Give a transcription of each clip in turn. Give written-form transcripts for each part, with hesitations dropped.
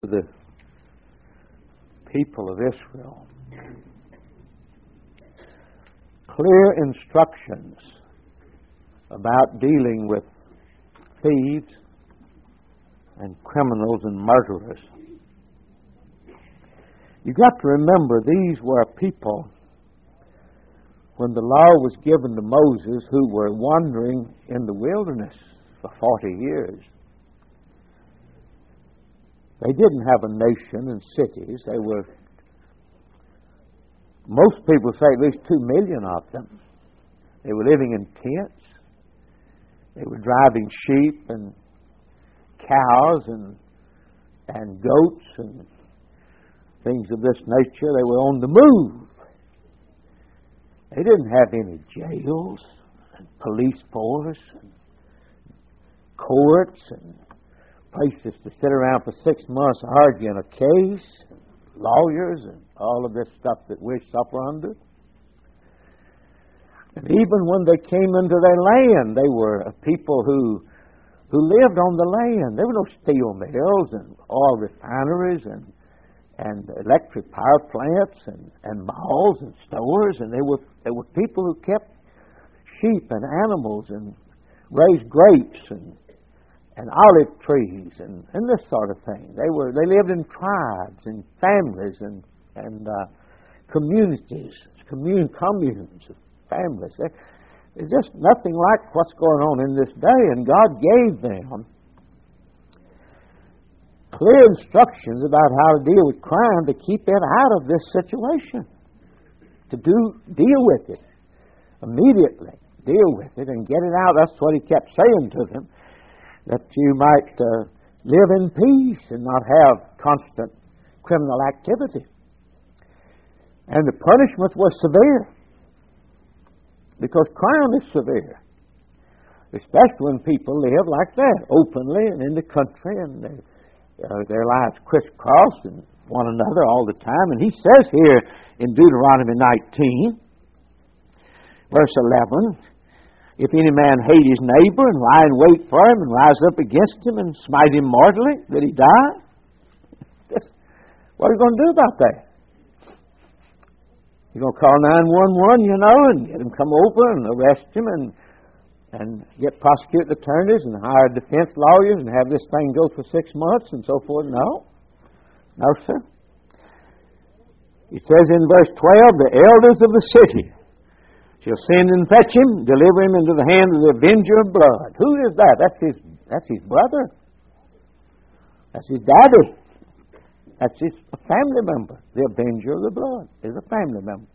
the people of Israel clear instructions about dealing with thieves and criminals and murderers. You've got to remember, these were people, when the law was given to Moses, who were wandering in the wilderness for 40 years. They didn't have a nation and cities. They were, most people say at least 2 million of them. They were living in tents. They were driving sheep and cows and goats and things of this nature. They were on the move. They didn't have any jails and police force and courts and places to sit around for 6 months arguing a case, lawyers and all of this stuff that we suffer under. And even when they came into their land, they were a people who lived on the land. There were no steel mills and oil refineries and electric power plants and malls and stores, and they were people who kept sheep and animals and raised grapes and olive trees and this sort of thing. They lived in tribes and families and communities, communes of families. There's just nothing like what's going on in this day, and God gave them clear instructions about how to deal with crime to keep it out of this situation, to deal with it immediately, deal with it and get it out. That's what He kept saying to them, that you might live in peace and not have constant criminal activity. And the punishment was severe, because crime is severe, especially when people live like that, openly and in the country, and their lives crisscrossing one another all the time. And He says here in Deuteronomy 19, verse 11, if any man hate his neighbor and lie in wait for him and rise up against him and smite him mortally, that he die. What are you going to do about that? You're going to call 911, and get him come over and arrest him and get prosecuting attorneys and hire defense lawyers and have this thing go for 6 months and so forth? No. No, sir. It says in verse 12, the elders of the city shall send and fetch him, deliver him into the hand of the avenger of blood. Who is that? That's his brother. That's his daddy. That's a family member. The avenger of the blood is a family member.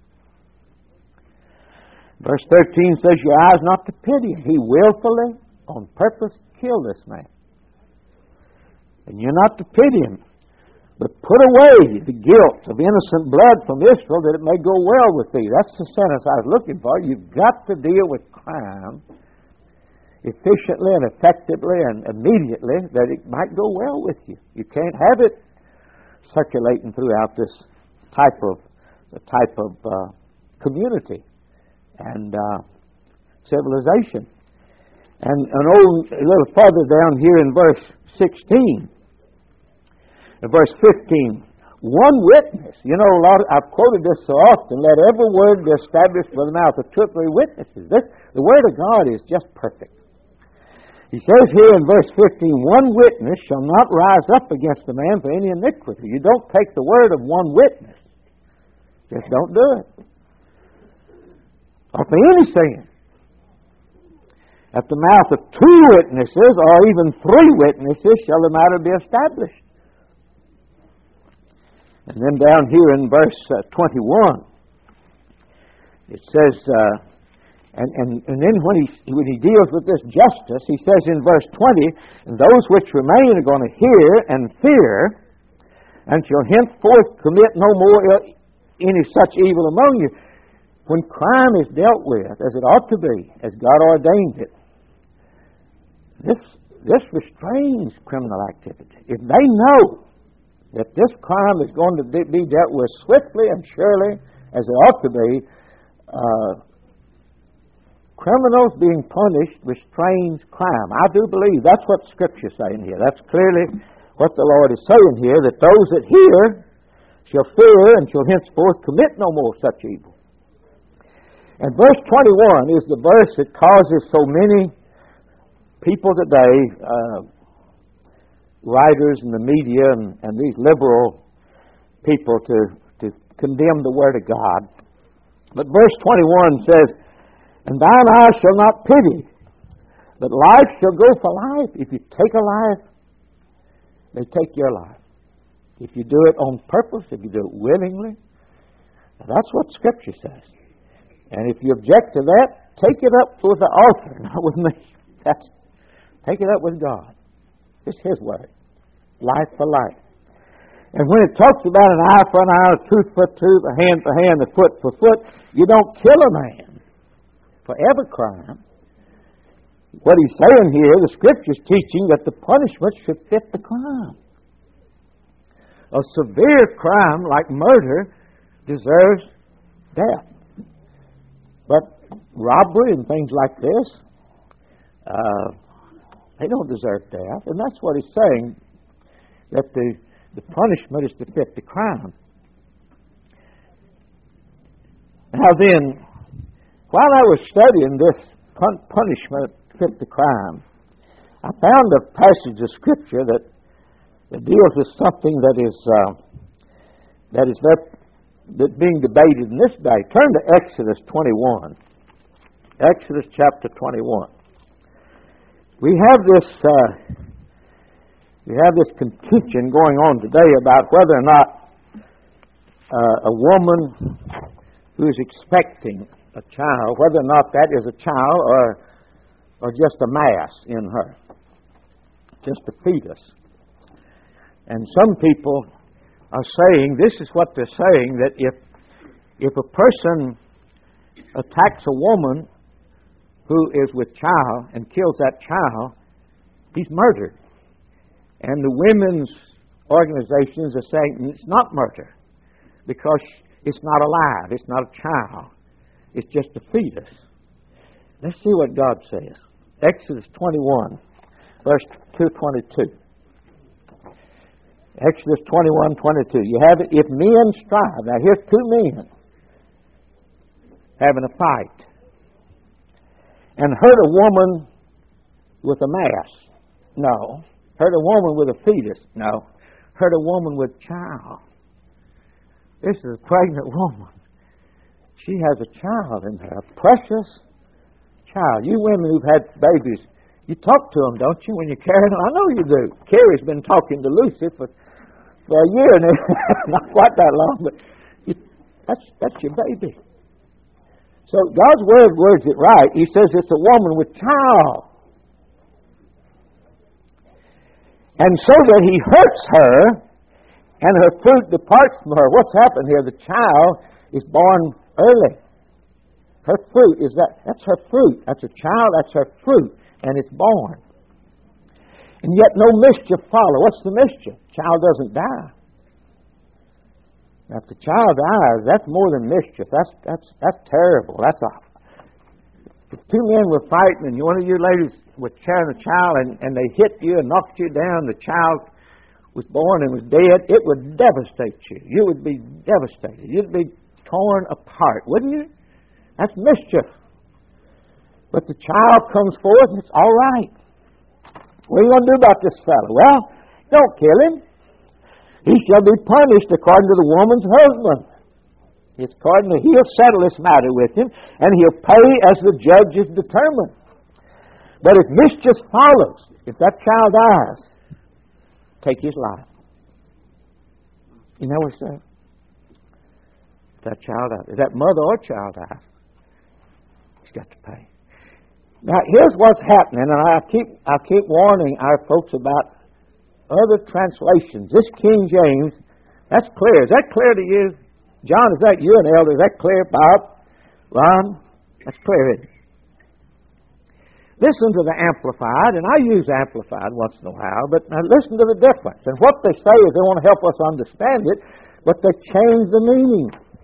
Verse 13 says, your eyes not to pity him. He willfully, on purpose, killed this man. And you're not to pity him, but put away the guilt of innocent blood from Israel, that it may go well with thee. That's the sentence I was looking for. You've got to deal with crime efficiently and effectively and immediately, that it might go well with you. You can't have it circulating throughout this type of community and civilization. And a little further down here in verse 16, verse 15, one witness. I've quoted this so often, let every word be established by the mouth of 2 or 3 witnesses. The Word of God is just perfect. He says here in verse 15, one witness shall not rise up against a man for any iniquity. You don't take the word of one witness. Just don't do it. Or for any sin. At the mouth of 2 witnesses, or even 3 witnesses, shall the matter be established. And then down here in verse 21, it says, and then when he deals with this justice, he says in verse 20, and those which remain are going to hear and fear, and shall henceforth commit no more any such evil among you. When crime is dealt with as it ought to be, as God ordained it, this restrains criminal activity. If they know that this crime is going to be dealt with swiftly and surely as it ought to be, criminals being punished restrains crime. I do believe that's what Scripture's saying here. That's clearly what the Lord is saying here, that those that hear shall fear and shall henceforth commit no more such evil. And verse 21 is the verse that causes so many people today, writers in the media and these liberal people, to condemn the Word of God. But verse 21 says, "And thine eye shall not pity, but life shall go for life." If you take a life, they take your life. If you do it on purpose, if you do it willingly, that's what Scripture says. And if you object to that, take it up with the author, not with me. Take it up with God. It's His Word. Life for life. And when it talks about an eye for an eye, a tooth for a tooth, a hand for hand, a foot for foot, you don't kill a man for every crime. What he's saying here, the Scripture's teaching that the punishment should fit the crime. A severe crime like murder deserves death. But robbery and things like this, they don't deserve death. And that's what he's saying, that the punishment is to fit the crime. Now then, while I was studying this punishment fit the crime, I found a passage of Scripture that deals with something that is being debated in this day. Turn to Exodus 21. Exodus chapter 21. We have this contention going on today about whether or not a woman who is expecting a child, whether or not that is a child or just a mass in her, just a fetus. And some people are saying, this is what they're saying, that if a person attacks a woman who is with child and kills that child, he's murdered. And the women's organizations are saying it's not murder because it's not alive, it's not a child, it's just a fetus. Let's see what God says. Exodus 21, verse 222. Exodus 21:22. You have it. If men strive, now here's two men having a fight, and hurt a woman with a mass. No. Hurt a woman with a fetus. No. Hurt a woman with child. This is a pregnant woman. She has a child in her, a precious child. You women who've had babies, you talk to them, don't you, when you carry them? I know you do. Carrie's been talking to Lucy for a year now. Not quite that long, but that's your baby. So God's Word words it right. He says it's a woman with child. And so that he hurts her, and her fruit departs from her. What's happened here? The child is born early. Her fruit that's her fruit. That's a child, that's her fruit, and it's born. And yet no mischief follow. What's the mischief? Child doesn't die. Now, if the child dies, that's more than mischief. That's terrible. If two men were fighting and one of you ladies was carrying a child and they hit you and knocked you down, the child was born and was dead, it would devastate you. You would be devastated. You'd be torn apart, wouldn't you? That's mischief. But the child comes forth and it's all right. What are you going to do about this fellow? Well, don't kill him. He shall be punished according to the woman's husband. It's according to, he'll settle this matter with him, and he'll pay as the judge is determined. But if mischief follows, if that child dies, take his life. You know what he said? If that child dies, if that mother or child dies, he's got to pay. Now, here's what's happening, and I keep warning our folks about other translations. This King James, that's clear. Is that clear to you? John, is that you and Elder? Is that clear? Bob? Ron? That's clear, isn't it? Listen to the Amplified, and I use Amplified once in a while, but now listen to the difference. And what they say is they want to help us understand it, but they change the meaning.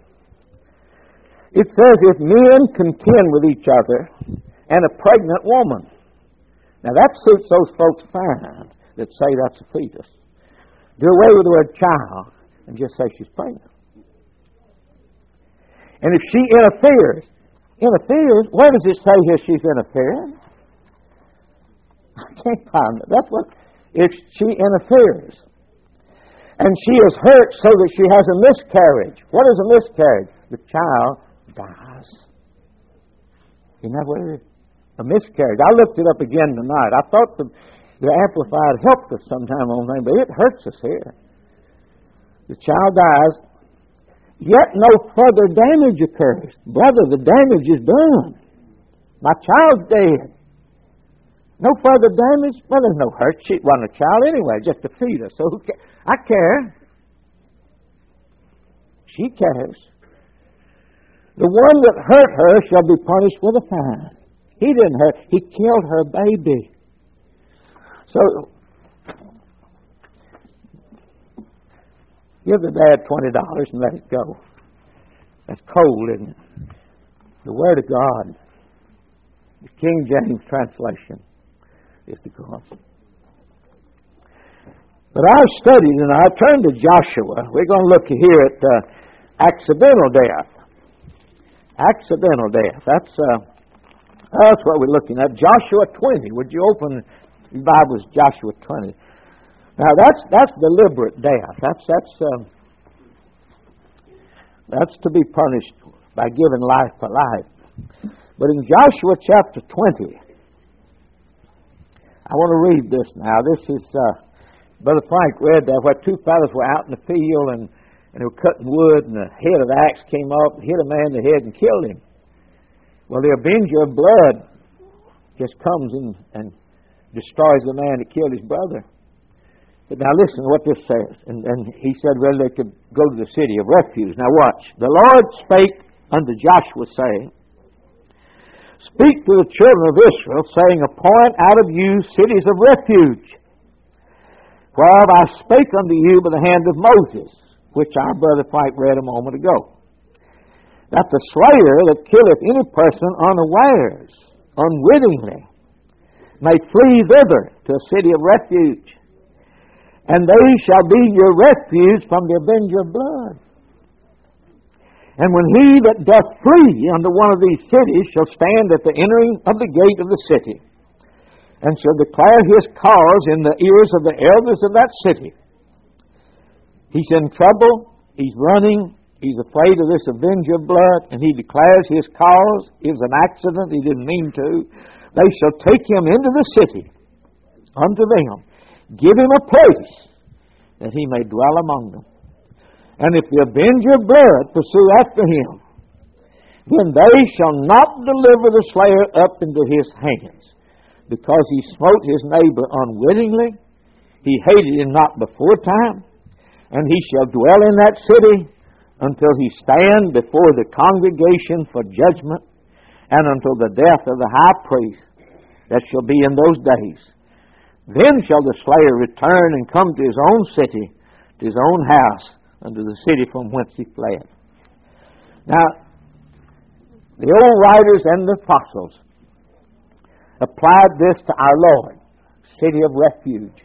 It says, if men contend with each other and a pregnant woman. Now that suits those folks fine that say that's a fetus. Do away with the word child and just say she's pregnant. And if she interferes, where does it say here she's interfering? I can't find it. That's what, if she interferes. And she is hurt so that she has a miscarriage. What is a miscarriage? The child dies. Isn't that what it is? A miscarriage. I looked it up again tonight. I thought the Amplified helped us sometime on that, but it hurts us here. The child dies, yet no further damage occurs. Brother, the damage is done. My child's dead. No further damage? Well, there's no hurt. She wasn't a child anyway, just a fetus. So who cares? I care. She cares. The one that hurt her shall be punished with a fine. He didn't hurt. He killed her baby. So, give the dad $20 and let it go. That's cold, isn't it? The Word of God, the King James translation, is the gospel. But our study tonight, I turn to Joshua. We're going to look here at accidental death. Accidental death. That's what we're looking at. Joshua 20. Would you open your Bibles, Joshua 20? Now that's deliberate death. That's to be punished by giving life for life. But in Joshua chapter 20, I want to read this now. This is Brother Frank read that where two fellows were out in the field and they were cutting wood, and the head of the axe came up and hit a man in the head and killed him. Well, the avenger of blood just comes and destroys the man that killed his brother. But now listen to what this says. And he said, well, they could go to the city of refuge. Now watch. The Lord spake unto Joshua, saying, Speak to the children of Israel, saying, Appoint out of you cities of refuge, whereof I spake unto you by the hand of Moses, which our brother Frank read a moment ago. That the slayer that killeth any person unawares, unwittingly, may flee thither to a city of refuge, and they shall be your refuge from the avenger of blood. And when he that doth flee unto one of these cities shall stand at the entering of the gate of the city, and shall declare his cause in the ears of the elders of that city. He's in trouble, he's running, he's afraid of this avenger of blood, and he declares his cause. It was an accident, he didn't mean to. They shall take him into the city, unto them, give him a place, that he may dwell among them. And if the avenger of blood pursue after him, then they shall not deliver the slayer up into his hands, because he smote his neighbor unwittingly, he hated him not before time, and he shall dwell in that city until he stand before the congregation for judgment, and until the death of the high priest that shall be in those days. Then shall the slayer return and come to his own city, to his own house, unto the city from whence he fled. Now, the old writers and the apostles applied this to our Lord, city of refuge.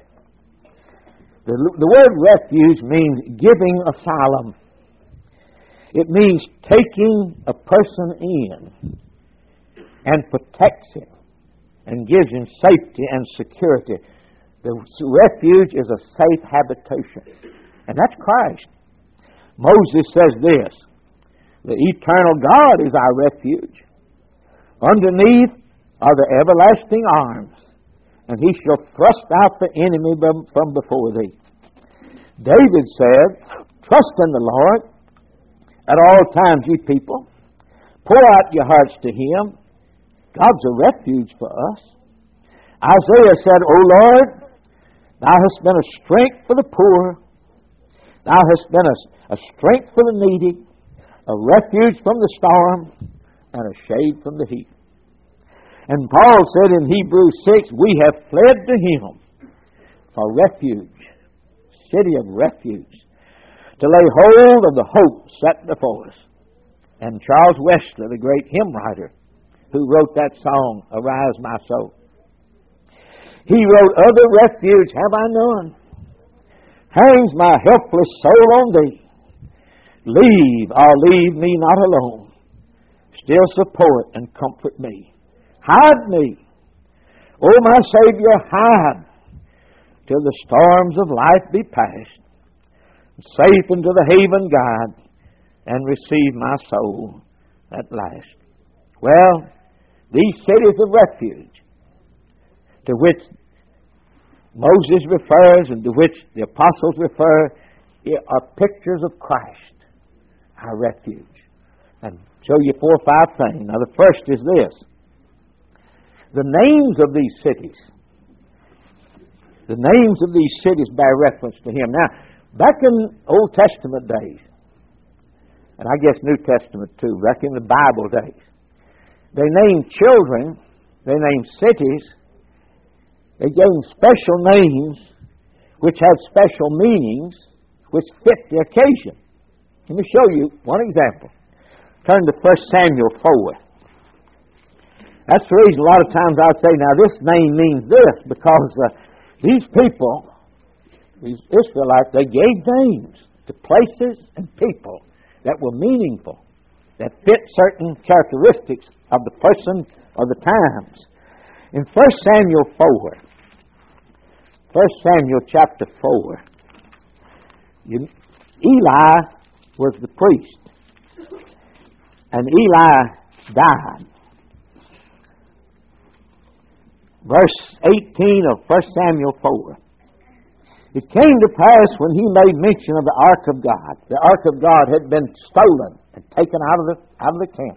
The word refuge means giving asylum. It means taking a person in and protects him and gives him safety and security. The refuge is a safe habitation. And that's Christ. Moses says this, the eternal God is our refuge. Underneath are the everlasting arms, and he shall thrust out the enemy from before thee. David said, Trust in the Lord at all times, ye people. Pour out your hearts to him. God's a refuge for us. Isaiah said, O Lord, thou hast been a strength for the poor. Thou hast been a strength for the needy, a refuge from the storm, and a shade from the heat. And Paul said in Hebrews 6, we have fled to him for refuge, city of refuge, to lay hold of the hope set before us. And Charles Wesley, the great hymn writer, who wrote that song, Arise My Soul, he wrote, Other refuge have I none, hangs my helpless soul on Thee. Leave me not alone. Still support and comfort me. Hide me, O my Savior, hide, till the storms of life be past. Safe into the haven guide, and receive my soul at last. Well, these cities of refuge, to which Moses refers and to which the apostles refer, are pictures of Christ, our refuge. And show you 4 or 5 things. Now, the first is this. The names of these cities. The names of these cities bear reference to Him. Now, back in Old Testament days, and I guess New Testament too, back in the Bible days, they named children, they named cities, they gave them special names which had special meanings which fit the occasion. Let me show you one example. Turn to 1 Samuel 4. That's the reason a lot of times I'll say, now this name means this, because these people, these Israelites, they gave names to places and people that were meaningful, that fit certain characteristics of the person or the times. In 1 Samuel 4, 1 Samuel chapter 4, Eli was the priest, and Eli died. Verse 18 of 1 Samuel 4. It came to pass when he made mention of the ark of God. The ark of God had been stolen and taken out of the camp.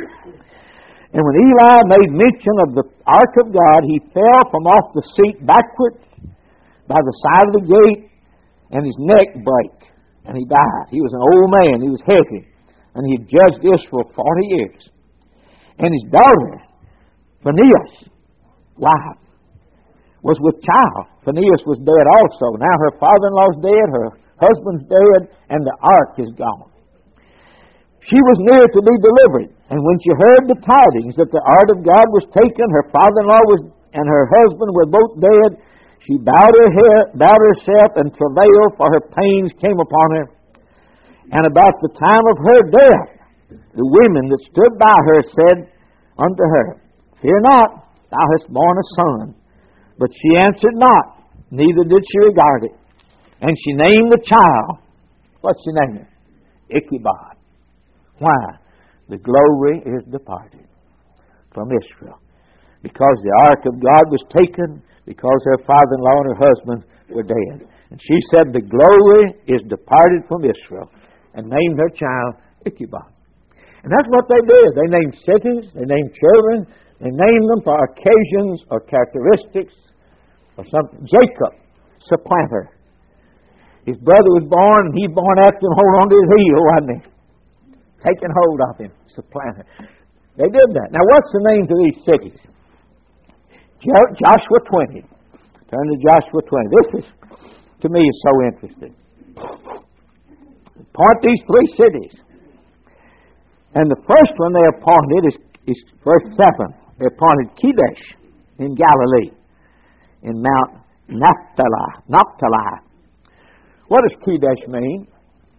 And when Eli made mention of the ark of God, he fell from off the seat backward by the side of the gate, and his neck brake, and he died. He was an old man. He was heavy, and he had judged Israel 40 years. And his daughter, Phinehas' wife, was with child. Phinehas was dead also. Now her father-in-law's dead, her husband's dead, and the ark is gone. She was near to be delivered, and when she heard the tidings that the ark of God was taken, her father-in-law and her husband were both dead, she bowed herself and travailed, for her pains came upon her. And about the time of her death, the women that stood by her said unto her, Fear not, thou hast borne a son. But she answered not, neither did she regard it. And she named the child, what's she name it? Ichabod. Why? The glory is departed from Israel. Because the ark of God was taken, because her father-in-law and her husband were dead. And she said, the glory is departed from Israel, and named her child Ichabod. And that's what they did. They named cities, they named children, they named them for occasions or characteristics or something. Jacob, supplanter. His brother was born, and he born after him, hold on to his heel, wasn't he? Taking hold of him, supplanter. They did that. Now, what's the names of these cities? Joshua 20. Turn to Joshua 20. This is, to me, is so interesting. Appoint these 3 cities. And the first one they appointed is verse 7. They appointed Kedesh in Galilee, in Mount Naphtali. What does Kedesh mean?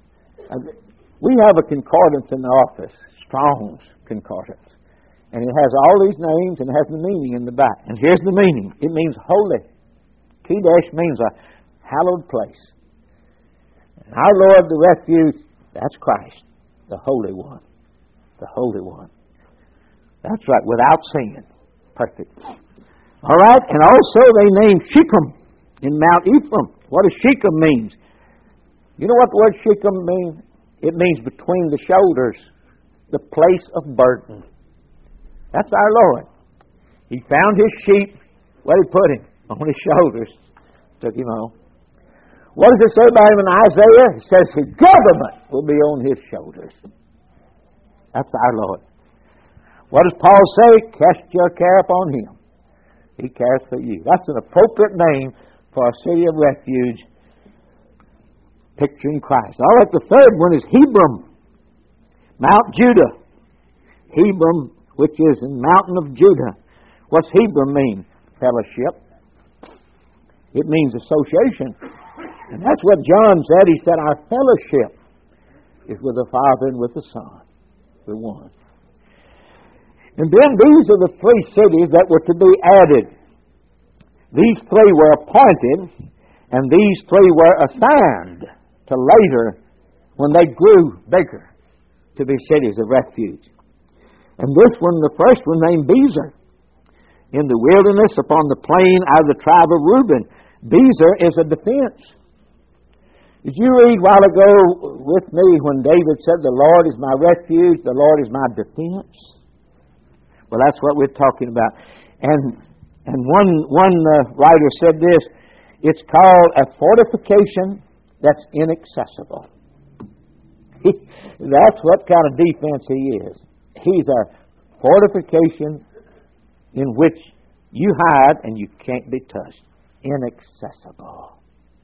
We have a concordance in the office, Strong's Concordance. And it has all these names and it has the meaning in the back. And here's the meaning. It means holy. Kedesh means a hallowed place. And our Lord, the refuge, that's Christ, the Holy One. The Holy One. That's right, without sin. Perfect. All right, and also they named Shechem in Mount Ephraim. What does Shechem mean? You know what the word Shechem means? It means between the shoulders, the place of burden. That's our Lord. He found His sheep. Where did He put Him? On His shoulders. Took Him home. What does it say about Him in Isaiah? It says His government will be on His shoulders. That's our Lord. What does Paul say? Cast your care upon Him. He cares for you. That's an appropriate name for a city of refuge, picturing Christ. All right, the third one is Hebron, Mount Judah. Hebron, which is in mountain of Judah. What's Hebron mean? Fellowship. It means association. And that's what John said. He said, our fellowship is with the Father and with the Son, the one. And then these are the three cities that were to be added. These three were appointed, and these three were assigned to later, when they grew bigger, to be cities of refuge. And this one, the first one, named Bezer, in the wilderness upon the plain out of the tribe of Reuben. Bezer is a defense. Did you read a while ago with me when David said, the Lord is my refuge, the Lord is my defense? Well, that's what we're talking about. And one writer said this, it's called a fortification that's inaccessible. That's what kind of defense he is. He's a fortification in which you hide and you can't be touched. Inaccessible.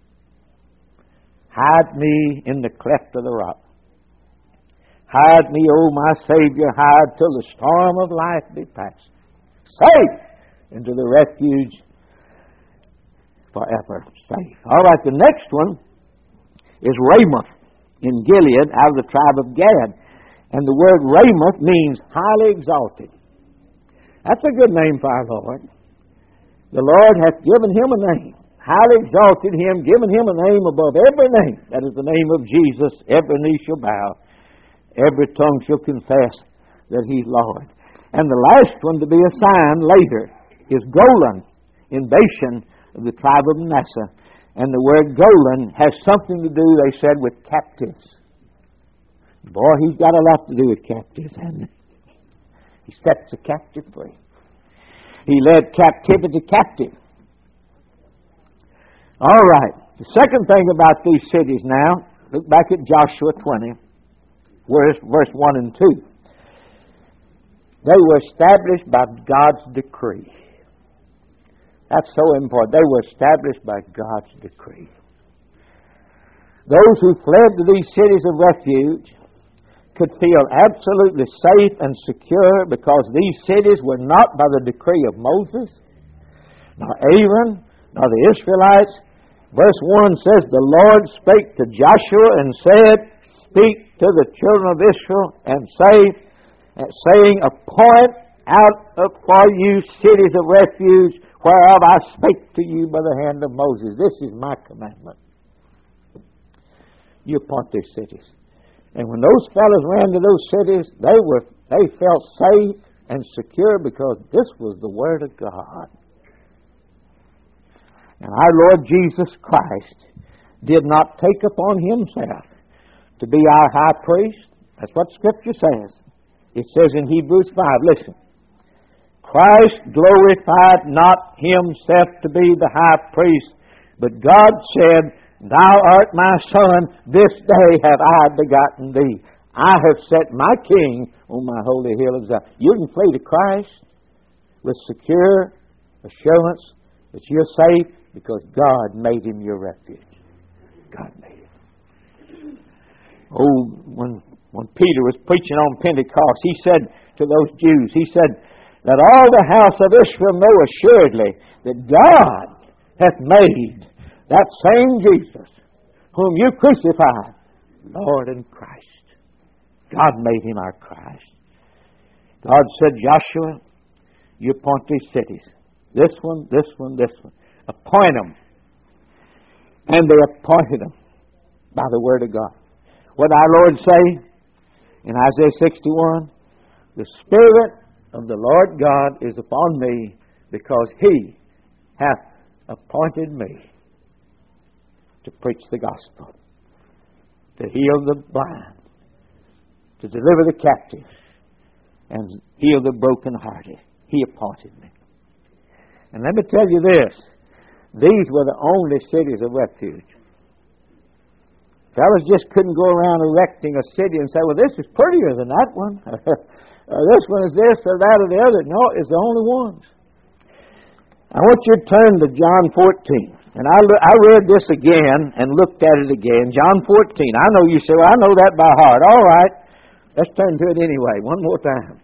Hide me in the cleft of the rock. Hide me, O my Savior, hide till the storm of life be past. Safe into the refuge forever. Safe. All right, the next one is Ramoth in Gilead out of the tribe of Gad. And the word Ramoth means highly exalted. That's a good name for our Lord. The Lord hath given him a name, highly exalted him, given him a name above every name. That is the name of Jesus. Every knee shall bow, every tongue shall confess that he's Lord. And the last one to be assigned later is Golan in Bashan of the tribe of Manasseh. And the word Golan has something to do, they said, with captives. Boy, he's got a lot to do with captives, hasn't he? He sets the captive free. He led captivity captive. All right. The second thing about these cities now, look back at Joshua 20, verse 1 and 2. They were established by God's decree. That's so important. They were established by God's decree. Those who fled to these cities of refuge could feel absolutely safe and secure because these cities were not by the decree of Moses, nor Aaron, nor the Israelites. Verse 1 says, the Lord spake to Joshua and said, speak to the children of Israel and saying, appoint out for you cities of refuge, whereof I spake to you by the hand of Moses. This is my commandment. You appoint these cities. And when those fellows ran to those cities, they felt safe and secure because this was the Word of God. And our Lord Jesus Christ did not take upon himself to be our high priest. That's what Scripture says. It says in Hebrews 5, listen, Christ glorified not himself to be the high priest, but God said, Thou art my Son, this day have I begotten thee. I have set my King on my holy hill of Zion. You can flee to Christ with secure assurance that you're safe because God made him your refuge. God made him. Oh, when Peter was preaching on Pentecost, he said to those Jews, he said, that all the house of Israel know assuredly that God hath made that same Jesus, whom you crucified, Lord and Christ. God made him our Christ. God said, Joshua, you appoint these cities. This one, this one, this one. Appoint them. And they appointed them by the Word of God. What did our Lord say in Isaiah 61? The Spirit of the Lord God is upon me because he hath appointed me to preach the gospel, to heal the blind, to deliver the captive, and heal the brokenhearted. He appointed me. And let me tell you this, these were the only cities of refuge. Fellas just couldn't go around erecting a city and say, well, this is prettier than that one. This one is this or that or the other. No, it's the only ones. I want you to turn to John 14. And I read this again and looked at it again. John 14. I know you say, well, I know that by heart. All right. Let's turn to it anyway. One more time.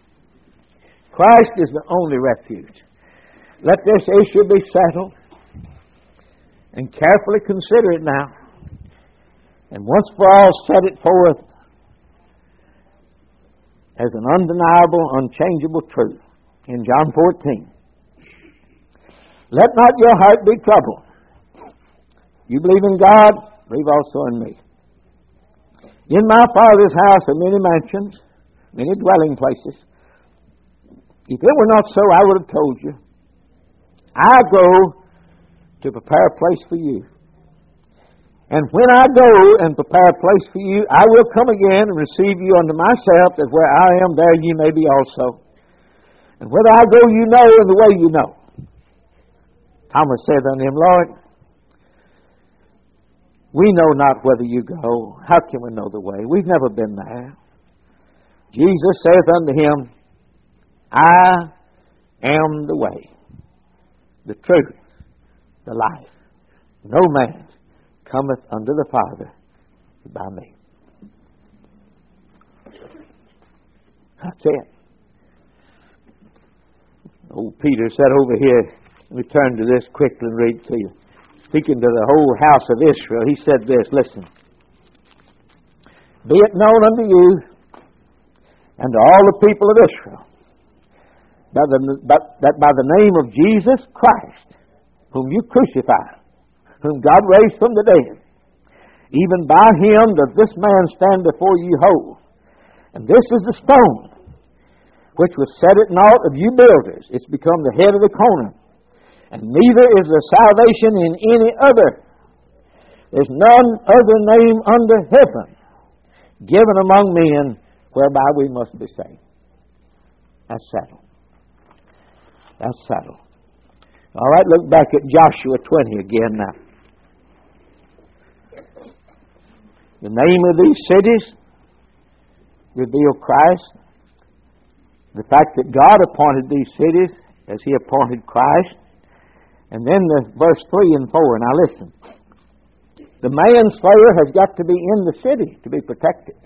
Christ is the only refuge. Let this issue be settled. and carefully consider it now, and once for all set it forth as an undeniable, unchangeable truth in John 14. Let not your heart be troubled. You believe in God, believe also in me. In my Father's house are many mansions, many dwelling places. If it were not so, I would have told you. I go to prepare a place for you. And when I go and prepare a place for you, I will come again and receive you unto myself, that where I am, there ye may be also. And whither I go, you know, and the way you know. Thomas said unto him, Lord, we know not whither you go. How can we know the way? We've never been there. Jesus saith unto him, I am the way, the truth, the life. No man cometh unto the Father by me. That's it. Old Peter said over here, let me turn to this quickly and read to you. Speaking to the whole house of Israel, he said this, listen. Be it known unto you and to all the people of Israel that by the name of Jesus Christ, whom you crucified, whom God raised from the dead, even by him doth this man stand before you whole. And this is the stone which was set at naught of you builders. It's become the head of the corner. And neither is there salvation in any other. There's none other name under heaven given among men whereby we must be saved. That's settled. That's settled. All right, look back at Joshua 20 again now. The name of these cities reveal Christ. The fact that God appointed these cities as He appointed Christ. And then the verse 3 and 4. Now listen. The manslayer has got to be in the city to be protected.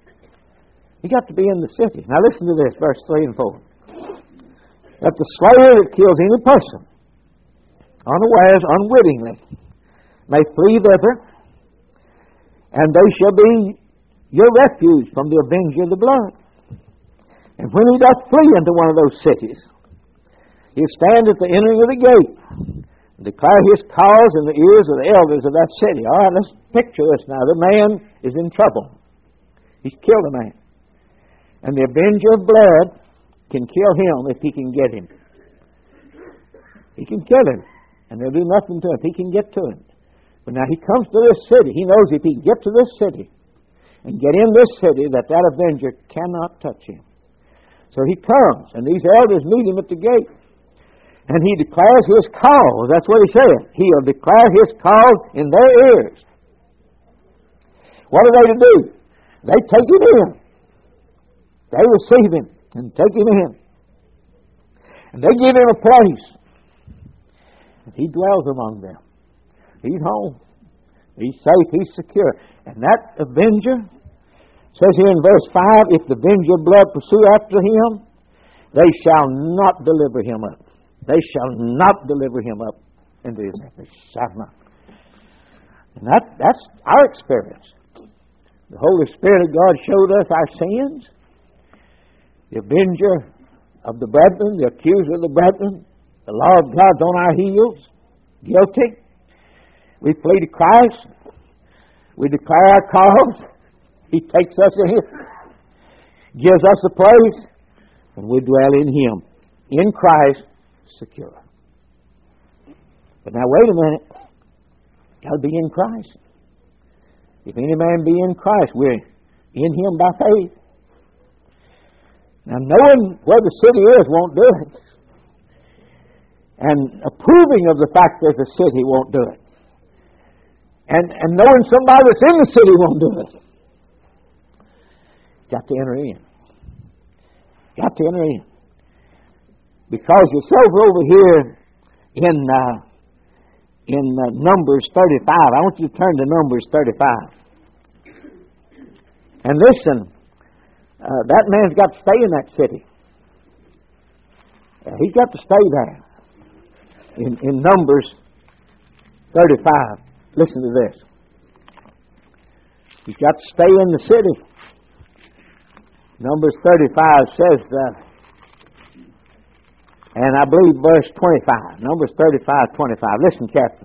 He got to be in the city. Now listen to this, verse 3 and 4. That the slayer that kills any person, unawares, unwittingly, may flee thither, and they shall be your refuge from the avenger of the blood. And when he doth flee into one of those cities, he'll stand at the entering of the gate and declare his cause in the ears of the elders of that city. All right, let's picture this now. The man is in trouble. He's killed a man. And the avenger of blood can kill him if he can get him. He can kill him, and they'll do nothing to him. He can get to him. But now he comes to this city. He knows if he can get to this city and get in this city, that avenger cannot touch him. So he comes, and these elders meet him at the gate. And he declares his cause. That's what he said. He'll declare his cause in their ears. What are they to do? They take him in. They receive him and take him in. And they give him a place. And he dwells among them. He's home. He's safe. He's secure. And that avenger, says here in verse 5, if the avenger of blood pursue after him, they shall not deliver him up. They shall not deliver him up into his hand. They shall not. And that's our experience. The Holy Spirit of God showed us our sins. The avenger of the brethren, the accuser of the brethren, the law of God's on our heels, guilty. We flee to Christ. We declare our cause. He takes us in, gives us a place, and we dwell in Him, in Christ, secure. But now wait a minute. Got to be in Christ. If any man be in Christ, we're in Him by faith. Now knowing where the city is won't do it. And approving of the fact there's a city won't do it. And knowing somebody that's in the city won't do it. Got to enter in. Got to enter in. Because yourself over here in Numbers 35. I want you to turn to Numbers 35. And listen, that man's got to stay in that city. He's got to stay there. In Numbers 35. Listen to this. You've got to stay in the city. Numbers 35 says, and I believe verse 25. Numbers 35, 25. Listen carefully.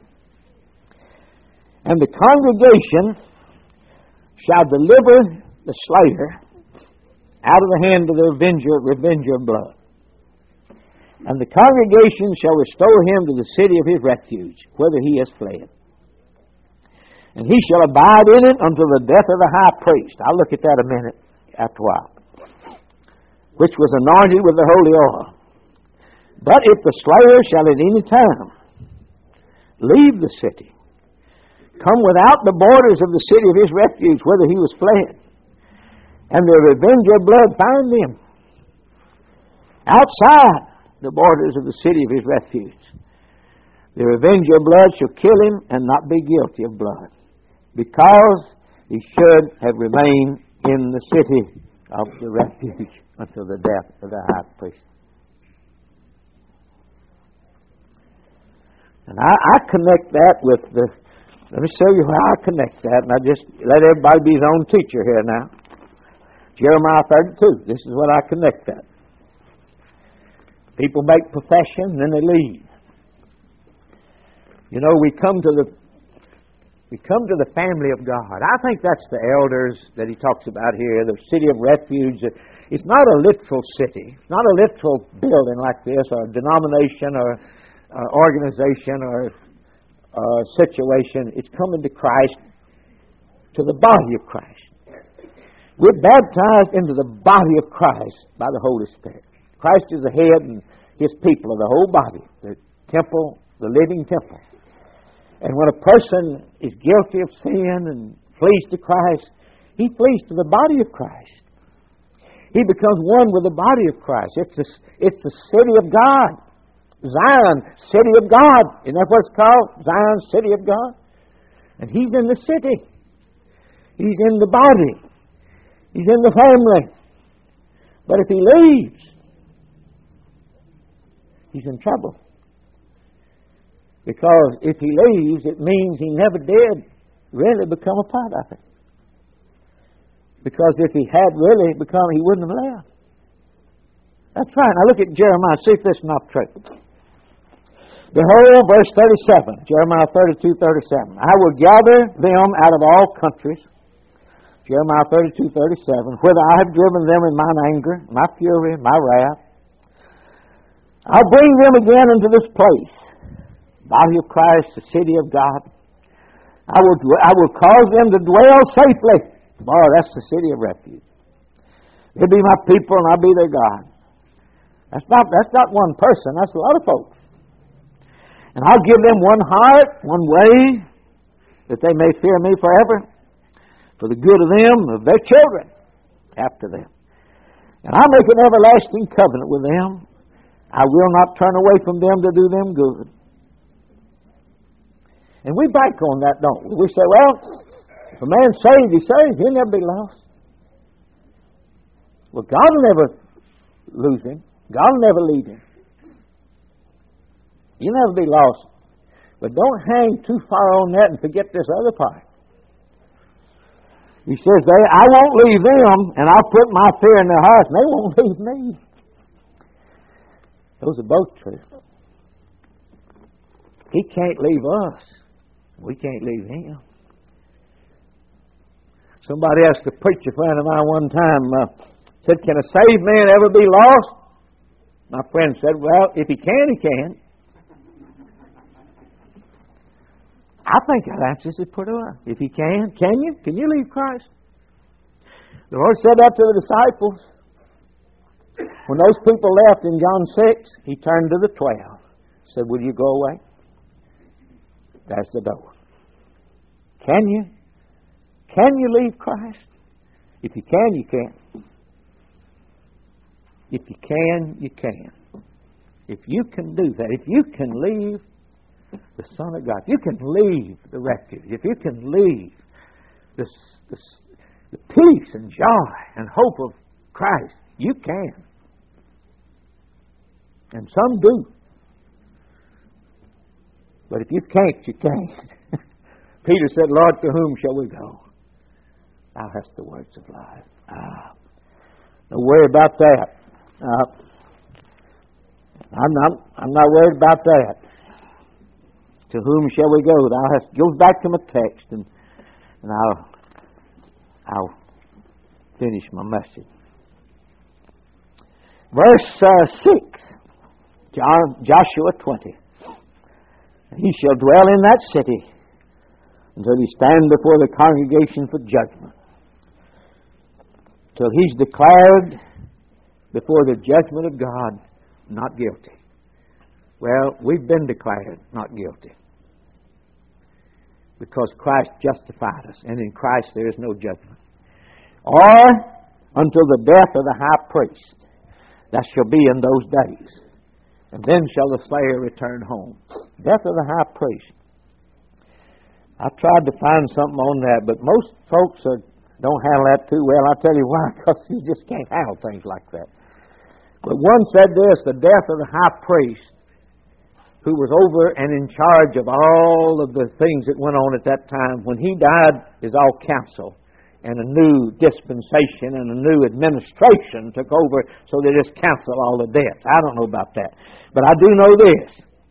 And the congregation shall deliver the slayer out of the hand of the revenger of blood. And the congregation shall restore him to the city of his refuge, whither he has fled. And he shall abide in it until the death of the high priest. I'll look at that a minute after a while. Which was anointed with the holy oil. But if the slayer shall at any time leave the city, come without the borders of the city of his refuge, whither he was fled, and the revenger of blood find him outside the borders of the city of his refuge, the revenger of blood shall kill him and not be guilty of blood, because he should have remained in the city of the refuge until the death of the high priest. And I connect that with the... Let me show you how I connect that, and I just let everybody be his own teacher here now. Jeremiah 32. This is what I connect that. People make profession, and then they leave. You know, we come to the family of God. I think that's the elders that he talks about here, the city of refuge. It's not a literal city. It's not a literal building like this, or a denomination, or organization, or situation. It's coming to Christ, to the body of Christ. We're baptized into the body of Christ by the Holy Spirit. Christ is the head, and his people are the whole body, the temple, the living temple. And when a person is guilty of sin and flees to Christ, he flees to the body of Christ. He becomes one with the body of Christ. It's the city of God. Zion, city of God. Isn't that what it's called? Zion, city of God. And he's in the city. He's in the body. He's in the family. But if he leaves, he's in trouble. Because if he leaves, it means he never did really become a part of it. Because if he had really become, he wouldn't have left. That's right. Now look at Jeremiah. See if this is not true. Behold, verse 37, Jeremiah 32, 37. I will gather them out of all countries, Jeremiah 32, 37, whither I have driven them in mine anger, my fury, my wrath. I'll bring them again into this place, body of Christ, the city of God. I will cause them to dwell safely. Boy, that's the city of refuge. They'll be my people, and I'll be their God. That's not one person. That's a lot of folks. And I'll give them one heart, one way, that they may fear me forever, for the good of them, of their children, after them. And I'll make an everlasting covenant with them. I will not turn away from them to do them good. And we bank on that, don't we? We say, well, if a man's saved, he's saved. He'll never be lost. Well, God will never lose him. God will never leave him. You'll never be lost. But don't hang too far on that and forget this other part. He says, I won't leave them, and I'll put my fear in their hearts, and they won't leave me. Those are both true. He can't leave us. We can't leave him. Somebody asked a preacher friend of mine one time, said, can a saved man ever be lost? My friend said, well, if he can, he can. I think that answers it pretty well. If he can you? Can you leave Christ? The Lord said that to the disciples. When those people left in John 6, he turned to the 12. Said, will you go away? That's the door. Can you? Can you leave Christ? If you can, you can. If you can, you can. If you can do that, if you can leave the Son of God, if you can leave the refuge, if you can leave the peace and joy and hope of Christ, you can. And some do. But if you can't, you can't. Peter said, Lord, to whom shall we go? Thou hast the words of life. Don't worry about that. I'm not worried about that. To whom shall we go? Thou hast. Goes back to my text, and I'll finish my message. Verse 6, Joshua 20. He shall dwell in that city until he stand before the congregation for judgment. Till he's declared before the judgment of God not guilty. Well, we've been declared not guilty because Christ justified us, and in Christ there is no judgment. Or until the death of the high priest, that shall be in those days, and then shall the slayer return home. Death of the high priest. I tried to find something on that, but most folks don't handle that too well. I'll tell you why, because you just can't handle things like that. But one said this, the death of the high priest, who was over and in charge of all of the things that went on at that time, when he died, is all council, and a new dispensation and a new administration took over, so they just cancel all the debts. I don't know about that. But I do know this,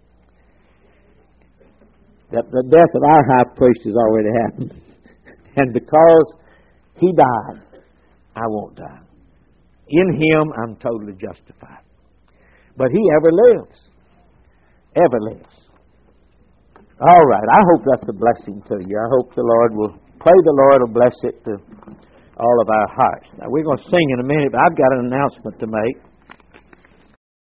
that the death of our high priest has already happened. And because he died, I won't die. In him, I'm totally justified. But he ever lives. Ever lives. All right, I hope that's a blessing to you. I hope the Lord will, pray the Lord will bless it to all of our hearts. Now, we're going to sing in a minute, but I've got an announcement to make.